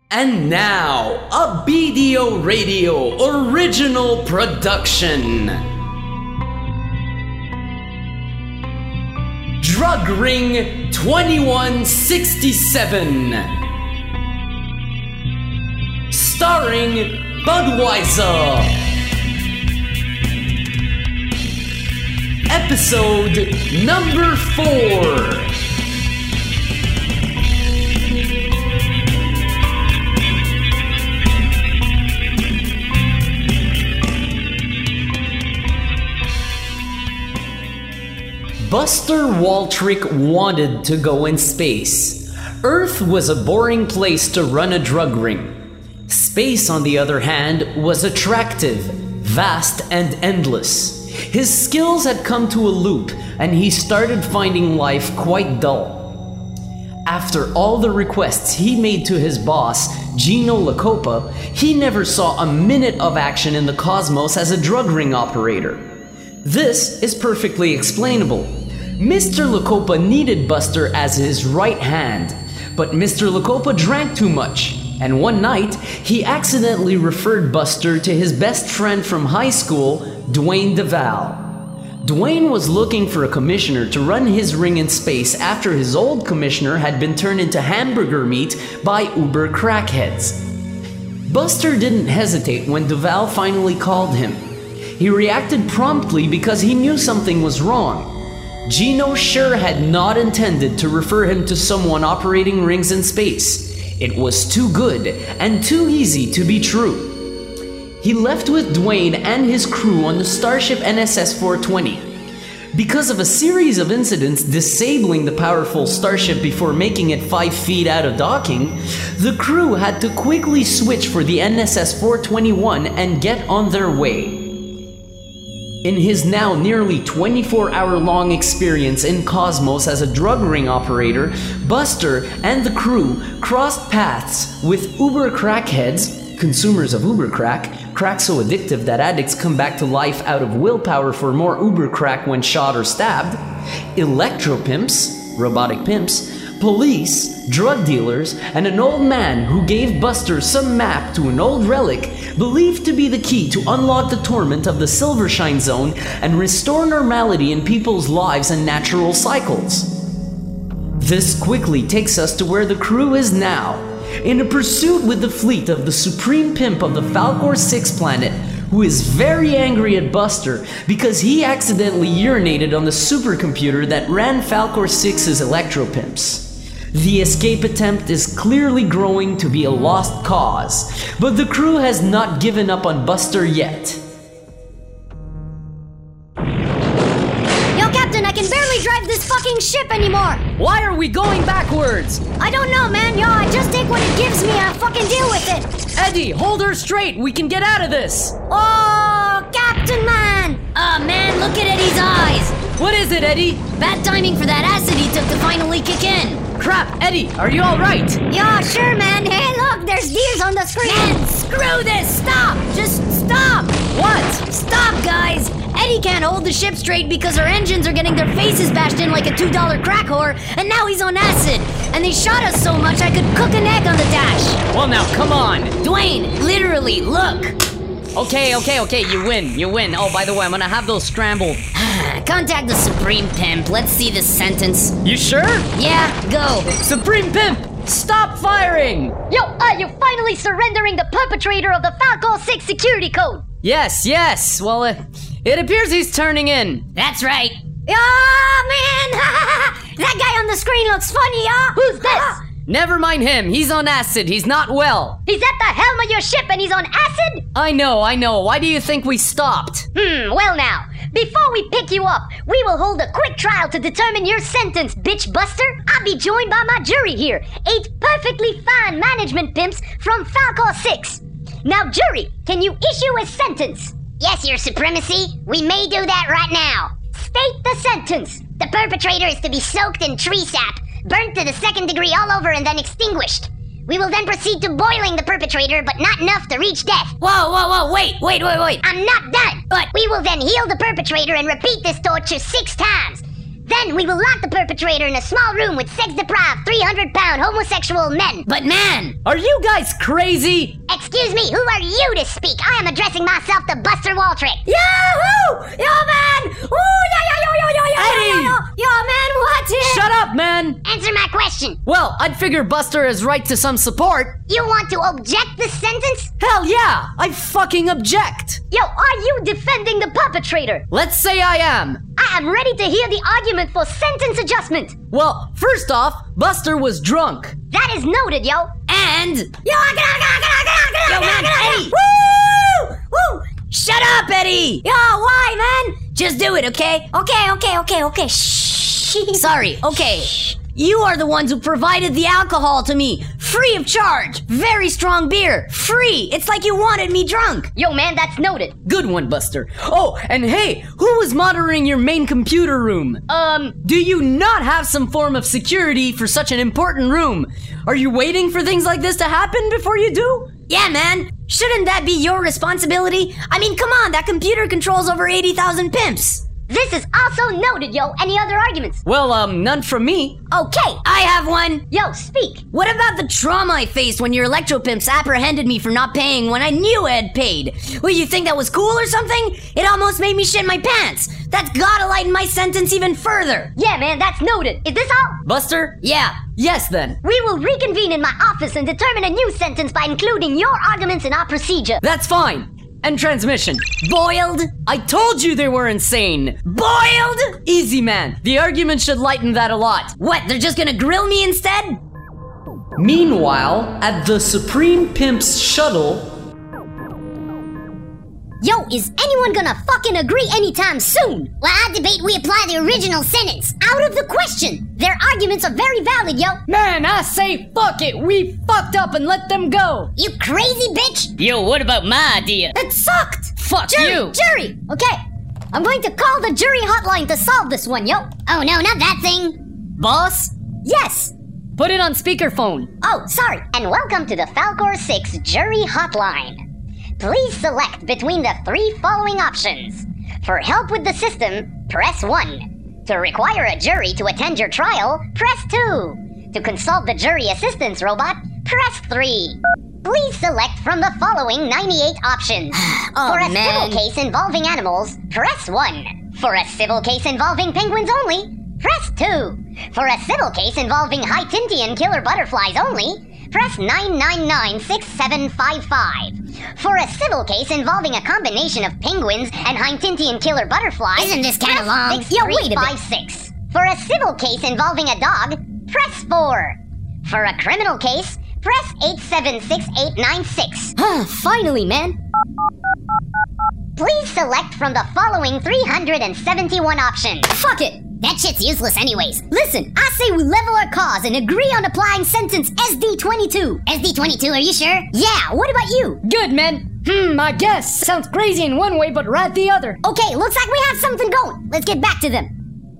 And now, a BDO Radio original production. Drug Ring 2167. Starring Budweiser. Episode number 4. Buster Waltrick wanted to go in space. Earth was a boring place to run a drug ring. Space, on the other hand, was attractive, vast, and endless. His skills had come to a loop, and he started finding life quite dull. After all the requests he made to his boss, Gino Lacopa, he never saw a minute of action in the cosmos as a drug ring operator. This is perfectly explainable. Mr. Lacopa needed Buster as his right hand, but Mr. Lacopa drank too much, and one night, he accidentally referred Buster to his best friend from high school, Dwayne DeVal. Dwayne was looking for a commissioner to run his ring in space after his old commissioner had been turned into hamburger meat by Uber crackheads. Buster didn't hesitate when DeVal finally called him. He reacted promptly because he knew something was wrong. Gino sure had not intended to refer him to someone operating rings in space. It was too good and too easy to be true. He left with Dwayne and his crew on the Starship NSS-420. Because of a series of incidents disabling the powerful Starship before making it 5 feet out of docking, the crew had to quickly switch for the NSS-421 and get on their way. In his now nearly 24-hour-long experience in Cosmos as a drug ring operator, Buster and the crew crossed paths with Uber crackheads, consumers of Uber crack so addictive that addicts come back to life out of willpower for more Uber crack when shot or stabbed, electro-pimps, robotic pimps, police, drug dealers, and an old man who gave Buster some map to an old relic believed to be the key to unlock the torment of the Silvershine Zone and restore normality in people's lives and natural cycles. This quickly takes us to where the crew is now, in a pursuit with the fleet of the supreme pimp of the Falcor 6 planet, who is very angry at Buster because he accidentally urinated on the supercomputer that ran Falcor 6's electro-pimps. The escape attempt is clearly growing to be a lost cause, but the crew has not given up on Buster yet. Yo, Captain, I can barely drive this fucking ship anymore! Why are we going backwards? I don't know, man. Yo, I just take what it gives me and I fucking deal with it! Eddie, hold her straight! We can get out of this! Oh, Captain, man! Man, look at Eddie's eyes! What is it, Eddie? Bad timing for that acid he took to finally kick in. Crap, Eddie, are you alright? Yeah, sure, man. Hey, look, there's deers on the screen. Man, screw this! Stop! Just stop! What? Stop, guys! Eddie can't hold the ship straight because our engines are getting their faces bashed in like a $2 crack whore, and now he's on acid. And they shot us so much I could cook an egg on the dash. Well, now, come on. Dwayne, literally, look. Okay, you win. Oh, by the way, I'm gonna have those scrambled. Contact the Supreme Pimp. Let's see this sentence. You sure? Yeah, go. Supreme Pimp, stop firing! Yo, you're finally surrendering the perpetrator of the Falcor 6 security code. Yes. Well, it appears he's turning in. That's right. Oh, man! That guy on the screen looks funny, Who's this? Never mind him. He's on acid. He's not well. He's at the helm of your ship and he's on acid? I know. Why do you think we stopped? Well now, before we pick you up, we will hold a quick trial to determine your sentence, bitch buster. I'll be joined by my jury here, 8 perfectly fine management pimps from Falcor 6. Now, jury, can you issue a sentence? Yes, your supremacy. We may do that right now. State the sentence. The perpetrator is to be soaked in tree sap, burnt to the 2nd degree all over and then extinguished. We will then proceed to boiling the perpetrator, but not enough to reach death. Whoa, wait. I'm not done. But we will then heal the perpetrator and repeat this torture 6 times. Then we will lock the perpetrator in a small room with sex-deprived, 300-pound homosexual men. But man, Are you guys crazy? Excuse me, who are you to speak? I am addressing myself to Buster Waltrick. Yahoo! Yo, man! Ooh, Eddie! Yo, man, what's it? Shut up, man! Answer my question. Well, I'd figure Buster is right to some support. You want to object this sentence? Hell yeah! I fucking object! Yo, are you defending the perpetrator? Let's say I am. I am ready to hear the argument for sentence adjustment. Well, first off, Buster was drunk. That is noted, yo. and Yo, man, Eddie! Woo! Woo! Shut up, Eddie! Yo, why, man? Just do it, okay? Okay. Shh. Sorry, okay. You are the ones who provided the alcohol to me, free of charge. Very strong beer, free. It's like you wanted me drunk. Yo, man, that's noted. Good one, Buster. Oh, and hey, who was monitoring your main computer room? Do you not have some form of security for such an important room? Are you waiting for things like this to happen before you do? Yeah, man. Shouldn't that be your responsibility? I mean, come on, that computer controls over 80,000 pimps. This is also noted, yo. Any other arguments? Well, none from me. Okay, I have one. Yo, speak. What about the trauma I faced when your electro-pimps apprehended me for not paying when I knew I had paid? Well, you think that was cool or something? It almost made me shit my pants. That's gotta lighten my sentence even further. Yeah, man, that's noted. Is this all? Buster? Yeah. Yes, then. We will reconvene in my office and determine a new sentence by including your arguments in our procedure. That's fine. And transmission. Boiled? I told you they were insane. Boiled? Easy, man. The argument should lighten that a lot. What, they're just gonna grill me instead? Meanwhile, at the Supreme Pimp's shuttle... Yo, is anyone gonna fucking agree anytime soon? Well, I debate we apply the original sentence. Out of the question. Their arguments are very valid, yo. Man, I say fuck it. We fucked up and let them go. You crazy bitch? Yo, what about my idea? It sucked. Fuck you! Jury! Okay, I'm going to call the jury hotline to solve this one, yo. Oh no, not that thing. Boss? Yes. Put it on speakerphone. Oh, sorry. And welcome to the Falcor 6 Jury Hotline. Please select between the 3 following options. For help with the system, press 1. To require a jury to attend your trial, press 2. To consult the jury assistance robot, press 3. Please select from the following 98 options. For a civil case involving animals, press 1. For a civil case involving penguins only, press 2. For a civil case involving High-Tintian killer butterflies only, press 9996755. For a civil case involving a combination of penguins and High-Tintian killer butterflies, Isn't this kinda press long? 6356. For a civil case involving a dog, press 4. For a criminal case, press 876896. Finally, man. Please select from the following 371 options. Fuck it. That shit's useless anyways. Listen, I say we level our cause and agree on applying sentence SD22. SD22, are you sure? Yeah, what about you? Good, man. I guess. Sounds crazy in one way, but right the other. Okay, looks like we have something going. Let's get back to them.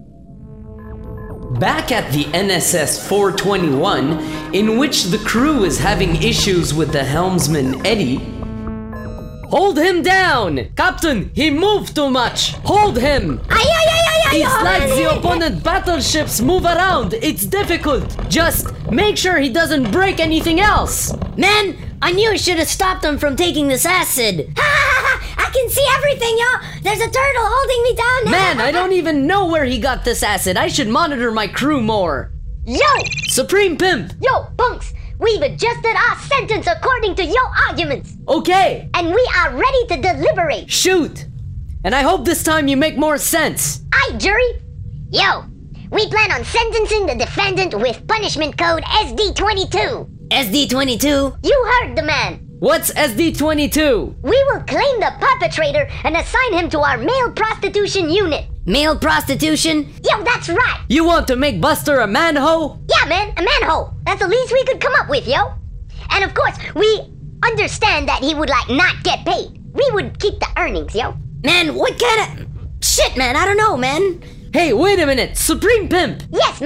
Back at the NSS 421, in which the crew is having issues with the helmsman Eddie. Hold him down! Captain, he moved too much! Hold him! It's like the opponent battleships move around. It's difficult. Just make sure he doesn't break anything else. Man, I knew I should have stopped them from taking this acid. I can see everything, yo. There's a turtle holding me down. Man, I don't even know where he got this acid. I should monitor my crew more. Yo! Supreme Pimp! Yo, punks! We've adjusted our sentence according to your arguments. Okay, And we are ready to deliberate. shoot. And I hope this time you make more sense. Aye, jury. Yo, we plan on sentencing the defendant with punishment code SD22. SD22? You heard the man. What's SD22? We will claim the perpetrator and assign him to our male prostitution unit. Male prostitution? Yo, that's right. You want to make Buster a manhole? Yeah, man, a manhole. That's the least we could come up with, yo. And of course, we understand that he would not get paid. We would keep the earnings, yo. Man, what kind of... Shit, man, I don't know, man. Hey, wait a minute. Supreme Pimp. Yes, man.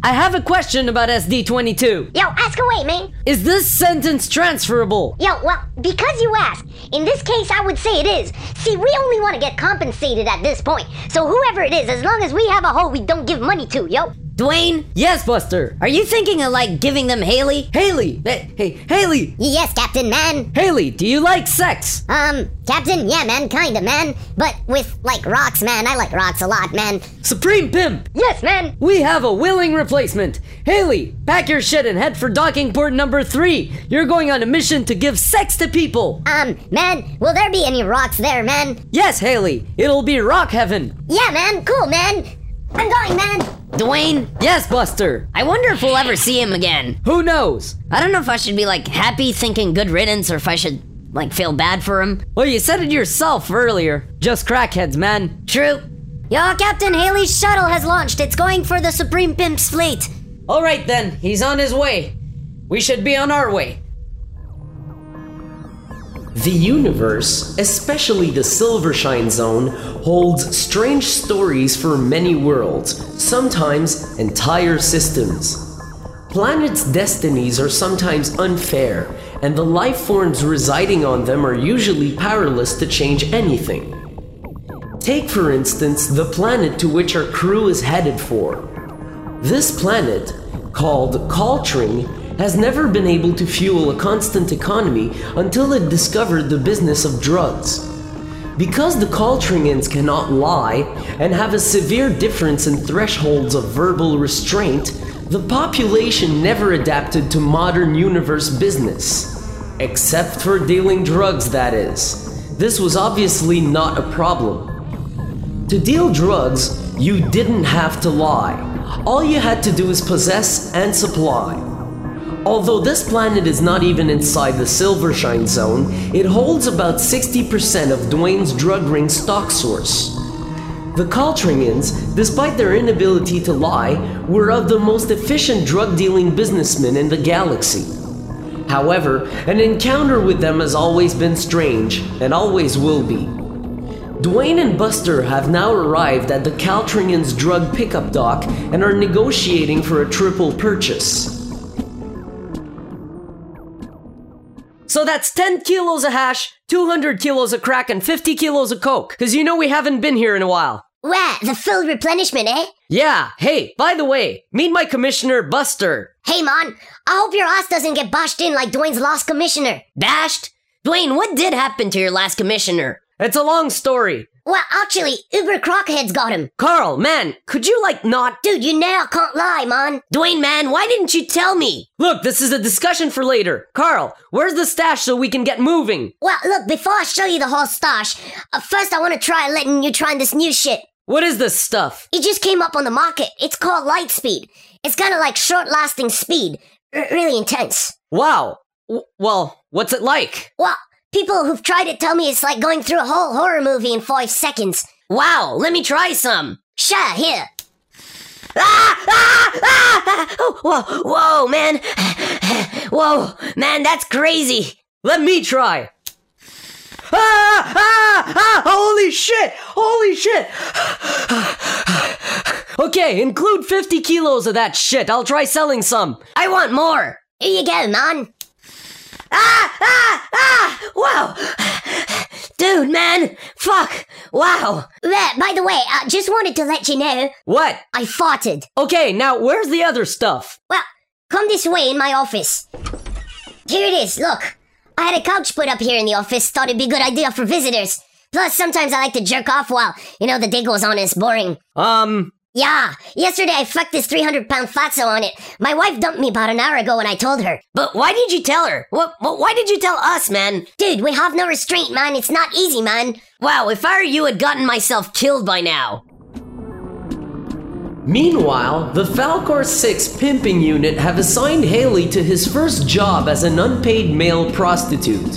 I have a question about SD22. Yo, ask away, man. Is this sentence transferable? Yo, well, because you asked, in this case I would say it is. See, we only want to get compensated at this point. So whoever it is, as long as we have a hoe we don't give money to, yo. Dwayne, Yes, Buster. are you thinking of like giving them Haley? Haley. Hey, Haley. Yes, Captain, man. Haley, do you like sex? Captain, yeah, man, kinda, man. But with, like, rocks, man. I like rocks a lot, man. Supreme Pimp. Yes, man. We have a willing replacement. Haley, pack your shit and head for docking port number 3. You're going on a mission to give sex to people. Man, will there be any rocks there, man? Yes, Haley. It'll be rock heaven. Yeah, man, cool, man. I'm going, man. Dwayne, Yes, Buster. I wonder if we'll ever see him again. Who knows? I don't know if I should be like happy thinking good riddance or if I should like feel bad for him. Well, you said it yourself earlier. Just crackheads, man. True. Yo, Captain, Haley's shuttle has launched. It's going for the Supreme Pimp's fleet. All right, then. He's on his way. We should be on our way. The universe, especially the Silvershine Zone, holds strange stories for many worlds, sometimes entire systems. Planets' destinies are sometimes unfair, and the life forms residing on them are usually powerless to change anything. Take, for instance, the planet to which our crew is headed for. This planet, called Caltring, has never been able to fuel a constant economy until it discovered the business of drugs. Because the Caltringians cannot lie and have a severe difference in thresholds of verbal restraint, the population never adapted to modern universe business. Except for dealing drugs, that is. This was obviously not a problem. To deal drugs, you didn't have to lie. All you had to do is possess and supply. Although this planet is not even inside the Silvershine Zone, it holds about 60% of Dwayne's drug ring stock source. The Caltringians, despite their inability to lie, were of the most efficient drug-dealing businessmen in the galaxy. However, an encounter with them has always been strange, and always will be. Dwayne and Buster have now arrived at the Caltringians' drug pickup dock and are negotiating for a triple purchase. So that's 10 kilos of hash, 200 kilos of crack, and 50 kilos of coke. Cause you know we haven't been here in a while. Wow, the full replenishment, eh? Yeah, hey, by the way, meet my commissioner, Buster. Hey, man, I hope your ass doesn't get bashed in like Dwayne's last commissioner. Bashed? Dwayne, what did happen to your last commissioner? It's a long story. Well, actually, Uber Crockhead's got him. Carl, man, could you not... Dude, you know I can't lie, man. Dwayne, man, why didn't you tell me? Look, this is a discussion for later. Carl, where's the stash so we can get moving? Well, look, before I show you the whole stash, first I want to try letting you try this new shit. What is this stuff? It just came up on the market. It's called Lightspeed. It's kind of like short-lasting speed. Really intense. Wow. Well, what's it like? Well, people who've tried it tell me it's like going through a whole horror movie in 5 seconds. Wow, let me try some. Sure, here. Whoa, man. Whoa, man, that's crazy. Let me try. Holy shit. Okay, include 50 kilos of that shit. I'll try selling some. I want more. Here you go, man. Wow. Dude, man. Fuck. Wow. By the way, I just wanted to let you know. What? I farted. Okay, now where's the other stuff? Well, come this way in my office. Here it is, look. I had a couch put up here in the office, thought it'd be a good idea for visitors. Plus, sometimes I like to jerk off while, the day goes on and it's boring. Yeah, yesterday I fucked this 300-pound fatso on it. My wife dumped me about an hour ago and I told her. But why did you tell her? Why did you tell us, man? Dude, we have no restraint, man. It's not easy, man. Wow, if I were you, I'd gotten myself killed by now. Meanwhile, the Falcor 6 pimping unit have assigned Haley to his first job as an unpaid male prostitute.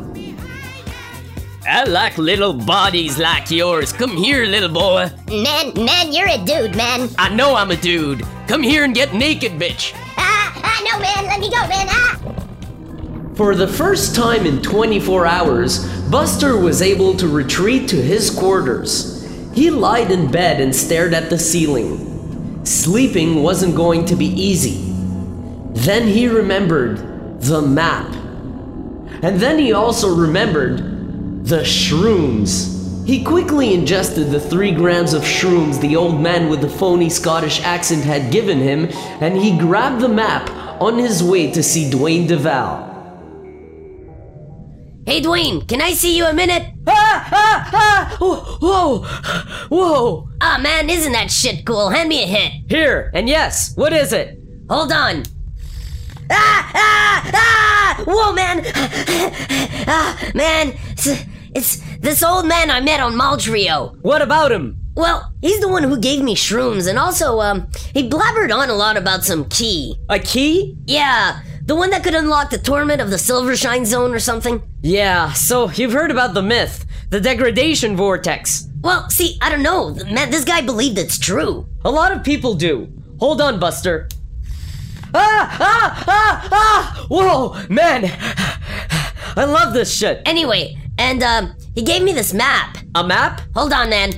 I like little bodies like yours. Come here, little boy. Man, you're a dude, man. I know I'm a dude. Come here and get naked, bitch. No, man, let me go, man, For the first time in 24 hours, Buster was able to retreat to his quarters. He lied in bed and stared at the ceiling. Sleeping wasn't going to be easy. Then he remembered the map. And then he also remembered the shrooms. He quickly ingested the 3 grams of shrooms the old man with the phony Scottish accent had given him, and he grabbed the map on his way to see Dwayne DeVal. Hey, Dwayne, can I see you a minute? Whoa! Ah, man, isn't that shit cool? Hand me a hit. Here, and yes, what is it? Hold on. Whoa, man! Man, it's this old man I met on Maldrio. What about him? Well, he's the one who gave me shrooms, and also, he blabbered on a lot about some key. A key? Yeah, the one that could unlock the torment of the Silvershine Zone or something. Yeah, so you've heard about the myth, the degradation vortex. Well, see, I don't know. Man, this guy believed it's true. A lot of people do. Hold on, Buster. Whoa, man. I love this shit. Anyway, and, he gave me this map. A map? Hold on, man.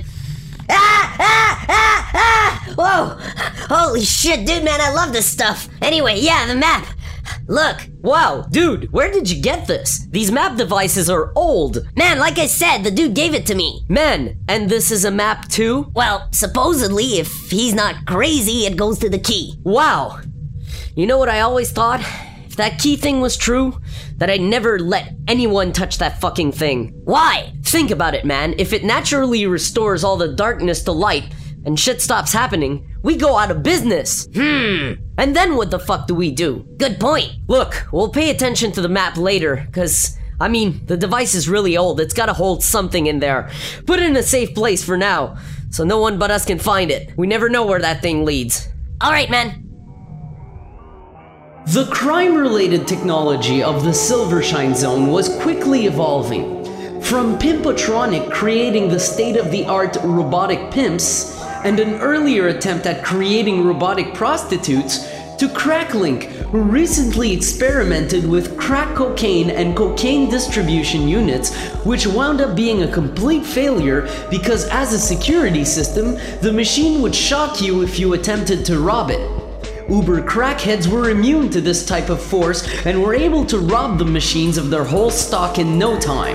Whoa! Holy shit, dude, man, I love this stuff. Anyway, yeah, the map. Look. Wow, dude, where did you get this? These map devices are old. Man, like I said, the dude gave it to me. Man, and this is a map too? Well, supposedly, if he's not crazy, it goes to the key. Wow. You know what I always thought? If that key thing was true, that I'd never let anyone touch that fucking thing. Why? Think about it, man. If it naturally restores all the darkness to light and shit stops happening, we go out of business. And then what the fuck do we do? Good point. Look, we'll pay attention to the map later, cause, I mean, the device is really old. It's gotta hold something in there. Put it in a safe place for now, so no one but us can find it. We never know where that thing leads. Alright, man. The crime-related technology of the Silvershine Zone was quickly evolving. From Pimpatronic creating the state-of-the-art robotic pimps, and an earlier attempt at creating robotic prostitutes, to Cracklink, who recently experimented with crack cocaine and cocaine distribution units, which wound up being a complete failure because as a security system, the machine would shock you if you attempted to rob it. Uber crackheads were immune to this type of force and were able to rob the machines of their whole stock in no time.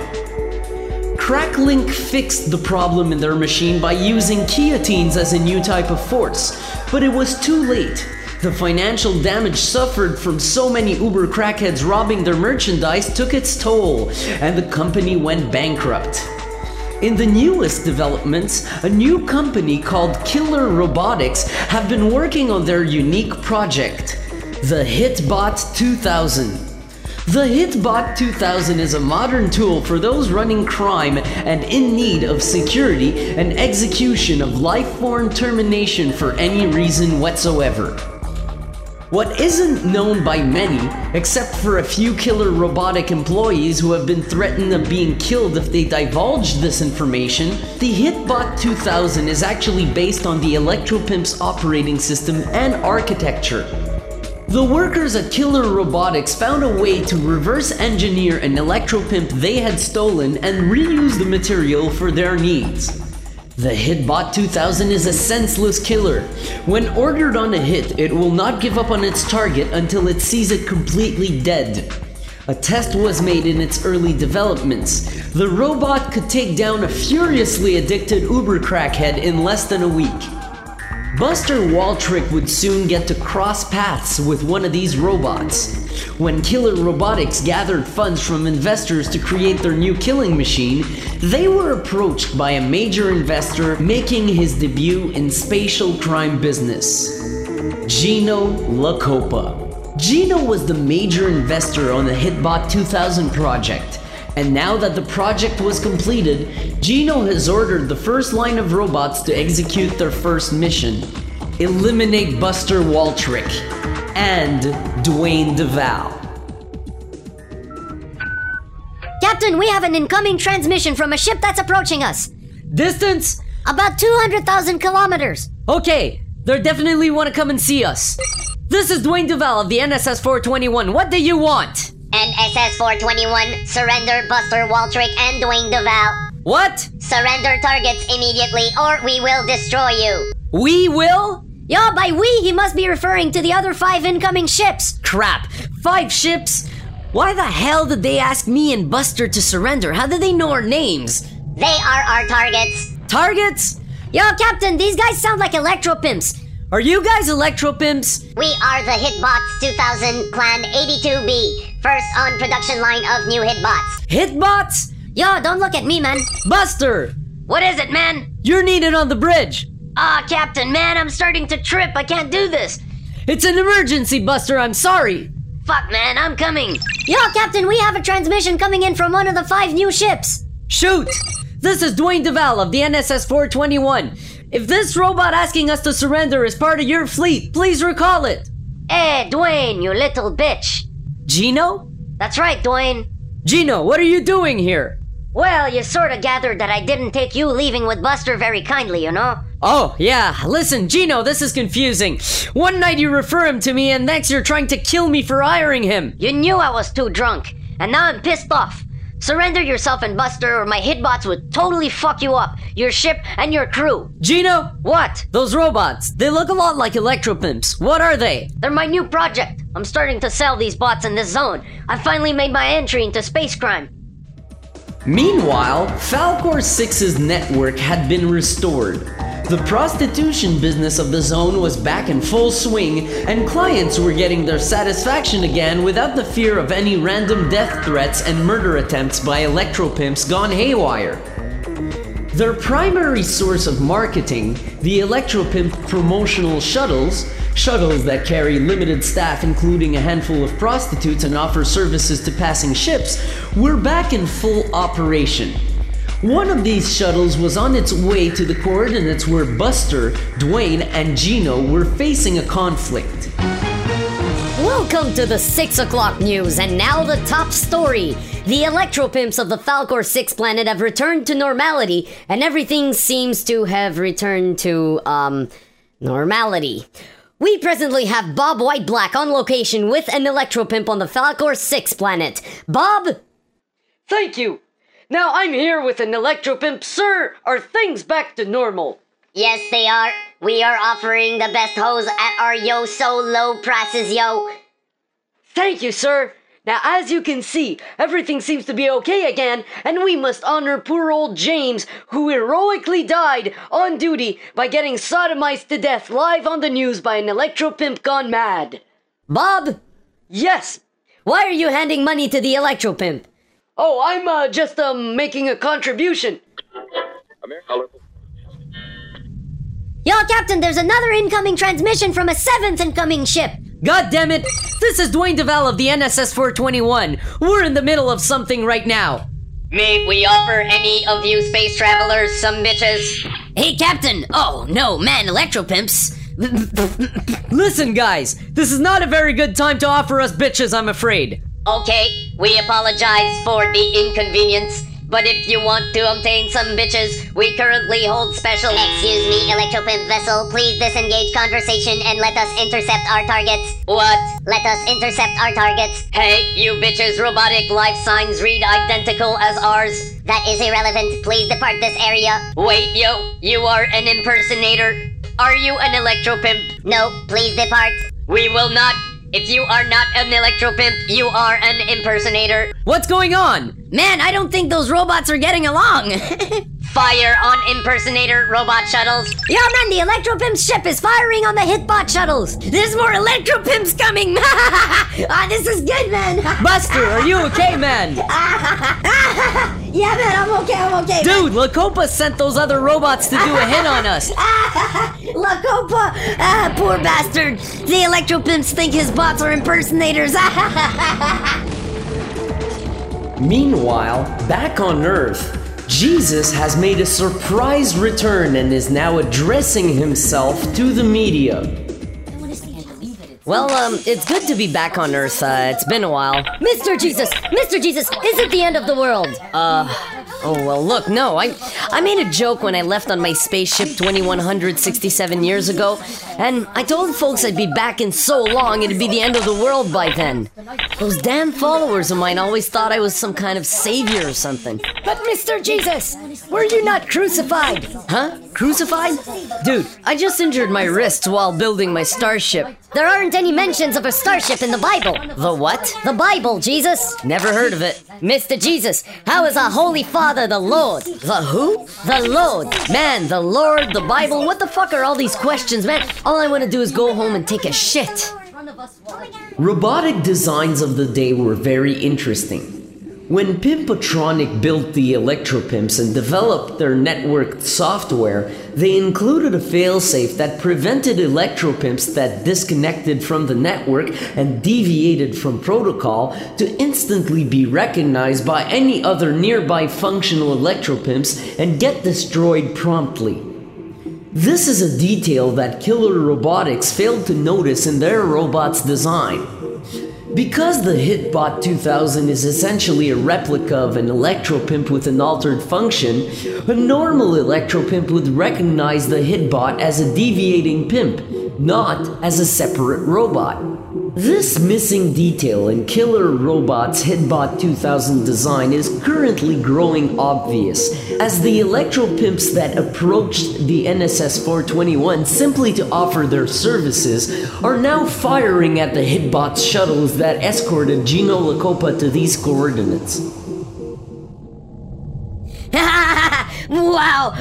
Cracklink fixed the problem in their machine by using guillotines as a new type of force, but it was too late. The financial damage suffered from so many Uber crackheads robbing their merchandise took its toll, and the company went bankrupt. In the newest developments, a new company called Killer Robotics have been working on their unique project, the Hitbot 2000. The Hitbot 2000 is a modern tool for those running crime and in need of security and execution of life-form termination for any reason whatsoever. What isn't known by many, except for a few Killer Robotic employees who have been threatened of being killed if they divulge this information, the Hitbot 2000 is actually based on the Electropimp's operating system and architecture. The workers at Killer Robotics found a way to reverse engineer an Electropimp they had stolen and reuse the material for their needs. The Hitbot 2000 is a senseless killer. When ordered on a hit, it will not give up on its target until it sees it completely dead. A test was made in its early developments. The robot could take down a furiously addicted Uber crackhead in less than a week. Buster Waltrick would soon get to cross paths with one of these robots. When Killer Robotics gathered funds from investors to create their new killing machine, they were approached by a major investor making his debut in spatial crime business, Gino LaCopa. Gino was the major investor on the Hitbot 2000 project, and now that the project was completed, Gino has ordered the first line of robots to execute their first mission: eliminate Buster Waltrick and Dwayne DeVal. Captain, we have an incoming transmission from a ship that's approaching us. Distance? About 200,000 kilometers. Okay, they definitely want to come and see us. This is Dwayne DeVal of the NSS 421. What do you want? NSS 421, surrender Buster Waltrick and Dwayne DeVal. What? Surrender targets immediately or we will destroy you. We will? Yeah, by we, he must be referring to the other 5 incoming ships. Crap, 5 ships? Why the hell did they ask me and Buster to surrender? How did they know our names? They are our targets. Targets? Yo, Captain, these guys sound like electro-pimps. Are you guys electro-pimps? We are the Hitbots 2000 Clan 82B, first on production line of new Hitbots. Hitbots? Yo, don't look at me, man. Buster! What is it, man? You're needed on the bridge! Captain, man, I'm starting to trip. I can't do this. It's an emergency, Buster, I'm sorry! Fuck, man, I'm coming. Yo, Captain, we have a transmission coming in from one of the 5 new ships. Shoot! This is Dwayne DeVal of the NSS 421. If this robot asking us to surrender is part of your fleet, please recall it. Hey, Dwayne, you little bitch. Gino? That's right, Dwayne. Gino, what are you doing here? Well, you sorta gathered that I didn't take you leaving with Buster very kindly, you know? Oh, yeah. Listen, Gino, this is confusing. One night you refer him to me, and next you're trying to kill me for hiring him. You knew I was too drunk, and now I'm pissed off. Surrender yourself and Buster, or my Hitbots would totally fuck you up, your ship, and your crew. Gino? What? Those robots, they look a lot like electro-pimps. What are they? They're my new project. I'm starting to sell these bots in this zone. I finally made my entry into space crime. Meanwhile, Falcor 6's network had been restored. The prostitution business of the zone was back in full swing, and clients were getting their satisfaction again without the fear of any random death threats and murder attempts by electro-pimps gone haywire. Their primary source of marketing, the electro-pimp promotional shuttles that carry limited staff including a handful of prostitutes and offer services to passing ships, were back in full operation. One of these shuttles was on its way to the coordinates where Buster, Dwayne, and Gino were facing a conflict. Welcome to the 6 o'clock news, and now the top story. The electro-pimps of the Falcor 6 planet have returned to normality, and everything seems to have returned to, normality. We presently have Bob Whiteblack on location with an electro-pimp on the Falcor 6 planet. Bob? Thank you! Now I'm here with an electro-pimp. Sir, are things back to normal? Yes, they are. We are offering the best hose at our so low prices, yo. Thank you, sir. Now, as you can see, everything seems to be okay again, and we must honor poor old James, who heroically died on duty by getting sodomized to death live on the news by an electro-pimp gone mad. Bob? Yes. Why are you handing money to the electro-pimp? Oh, I'm just making a contribution. Yo, Captain, there's another incoming transmission from a 7th incoming ship. God damn it! This is Dwayne DeVal of the NSS 421. We're in the middle of something right now. May we offer any of you space travelers some bitches? Hey, Captain! Oh, no, man, electro-pimps. Listen, guys, this is not a very good time to offer us bitches, I'm afraid. Okay, we apologize for the inconvenience, but if you want to obtain some bitches, we currently hold special— Excuse me, Electropimp vessel, please disengage conversation and let us intercept our targets. What? Let us intercept our targets. Hey, you bitches, robotic life signs read identical as ours. That is irrelevant, please depart this area. Wait, yo, you are an impersonator? Are you an Electropimp? No, please depart. We will not. If you are not an Electropimp, you are an impersonator. What's going on? Man, I don't think those robots are getting along. Fire on impersonator robot shuttles. Yo, man, the Electropimp ship is firing on the Hitbot shuttles. There's more Electropimps coming. This is good, man. Buster, are you okay, man? Yeah, man, I'm okay, Dude, Lacopa sent those other robots to do a hit on us. Lacopa! Poor bastard. The Electropimps think his bots are impersonators. Meanwhile, back on Earth, Jesus has made a surprise return and is now addressing himself to the media. Well, it's good to be back on Earth. It's been a while. Mr. Jesus, is it the end of the world? Oh, well, look, no, I made a joke when I left on my spaceship 2167 years ago, and I told folks I'd be back in so long it'd be the end of the world by then. Those damn followers of mine always thought I was some kind of savior or something. But Mr. Jesus, were you not crucified? Huh? Crucified? Dude, I just injured my wrists while building my starship. There aren't any mentions of a starship in the Bible. The what? The Bible, Jesus. Never heard of it. Mr. Jesus, how is our Holy Father the Lord? The who? The Lord. Man, the Lord, the Bible, what the fuck are all these questions, man? All I want to do is go home and take a shit. Robotic designs of the day were very interesting. When Pimpatronic built the Electropimps and developed their networked software, they included a failsafe that prevented Electropimps that disconnected from the network and deviated from protocol to instantly be recognized by any other nearby functional Electropimps and get destroyed promptly. This is a detail that Killer Robotics failed to notice in their robot's design. Because the Hitbot 2000 is essentially a replica of an Electropimp with an altered function, a normal Electropimp would recognize the Hitbot as a deviating pimp, not as a separate robot. This missing detail in Killer Robot's Hitbot 2000 design is currently growing obvious, as the Electropimps that approached the NSS 421 simply to offer their services are now firing at the Hitbot shuttles that escorted Gino Lacopa to these coordinates. Wow!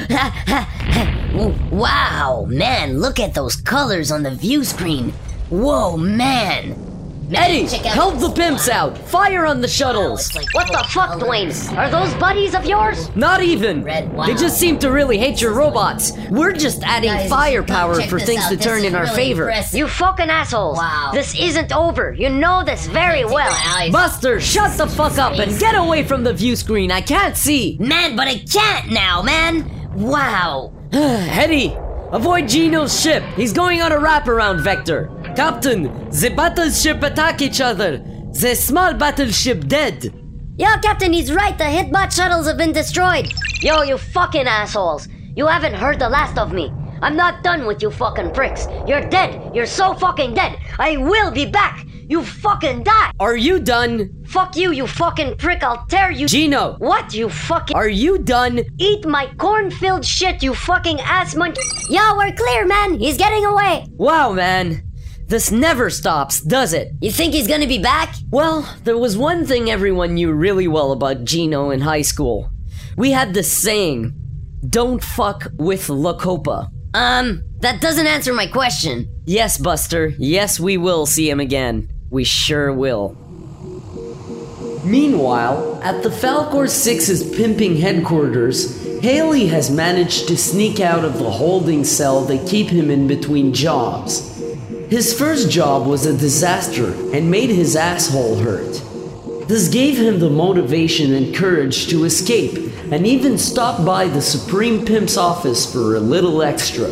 Wow, man, look at those colors on the view screen. Whoa, man! Eddie, help the pimps out! Fire on the shuttles! What the fuck, Dwayne? Are those buddies of yours? Not even! They just seem to really hate your robots. We're just adding firepower for things to turn in our favor. You fucking assholes! Wow. This isn't over. You know this very well. Buster, shut the fuck up and get away from the view screen. I can't see. Man, but I can't now, man. Wow. Eddie, avoid Gino's ship. He's going on a wraparound vector. Captain, the battleship attack each other. The small battleship dead. Yo, Captain, he's right. The Hitbot shuttles have been destroyed. Yo, you fucking assholes. You haven't heard the last of me. I'm not done with you fucking pricks. You're dead. You're so fucking dead. I will be back. You fucking die. Are you done? Fuck you, you fucking prick. I'll tear you. Gino. What, you fucking... Are you done? Eat my corn-filled shit, you fucking ass munch... Yo, we're clear, man. He's getting away. Wow, man. This never stops, does it? You think he's gonna be back? Well, there was one thing everyone knew really well about Gino in high school. We had this saying, don't fuck with Lacopa. That doesn't answer my question. Yes, Buster. Yes, we will see him again. We sure will. Meanwhile, at the Falcor 6's pimping headquarters, Haley has managed to sneak out of the holding cell they keep him in between jobs. His first job was a disaster and made his asshole hurt. This gave him the motivation and courage to escape and even stop by the Supreme Pimp's office for a little extra.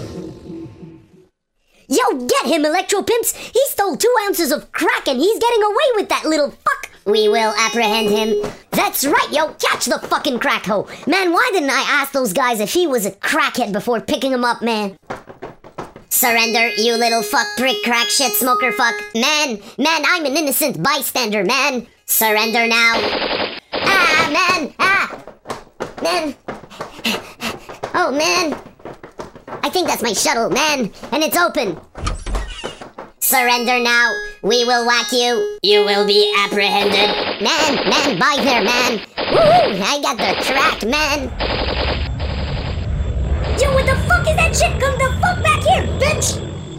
Yo, get him, Electropimps! He stole 2 ounces of crack and he's getting away with that little fuck! We will apprehend him. That's right, yo! Catch the fucking crack hoe! Man, why didn't I ask those guys if he was a crackhead before picking him up, man? Surrender, you little fuck prick crack shit smoker fuck. Man, I'm an innocent bystander, man! Surrender now. Ah, man! Ah! Man! Oh, man! I think that's my shuttle, man! And it's open! Surrender now. We will whack you. You will be apprehended. Man, bye there, man! Woohoo! I got the crack, man! Yo, what the fuck is that shit? Come the fuck back here, bitch!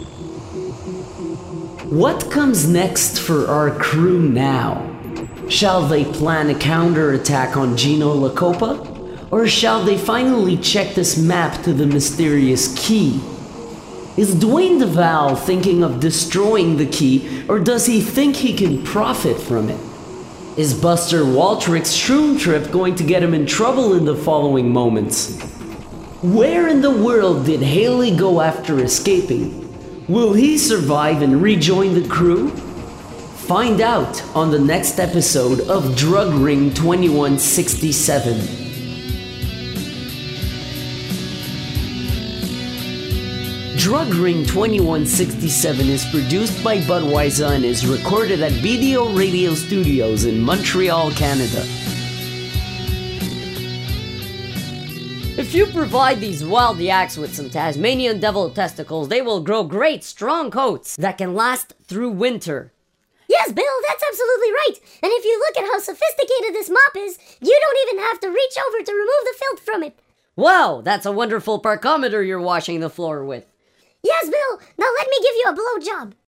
What comes next for our crew now? Shall they plan a counterattack on Gino Lacopa? Or shall they finally check this map to the mysterious key? Is Dwayne DeVal thinking of destroying the key, or does he think he can profit from it? Is Buster Waltrick's shroom trip going to get him in trouble in the following moments? Where in the world did Haley go after escaping? Will he survive and rejoin the crew? Find out on the next episode of Drug Ring 2167. Drug Ring 2167 is produced by Budweiser and is recorded at BDO Radio Studios in Montreal, Canada. If you provide these wild yaks with some Tasmanian devil testicles, they will grow great, strong coats that can last through winter. Yes, Bill, that's absolutely right. And if you look at how sophisticated this mop is, you don't even have to reach over to remove the filth from it. Wow, that's a wonderful parkometer you're washing the floor with. Yes, Bill. Now let me give you a blowjob.